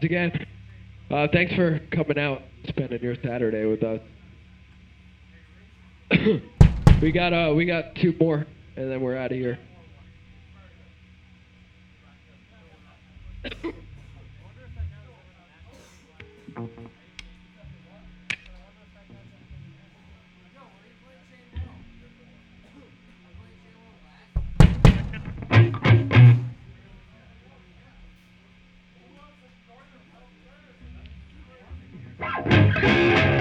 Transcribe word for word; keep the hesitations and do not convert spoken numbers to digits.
again. Uh, thanks for coming out, spending your Saturday with us. we got uh, we got two more, and then we're out of here.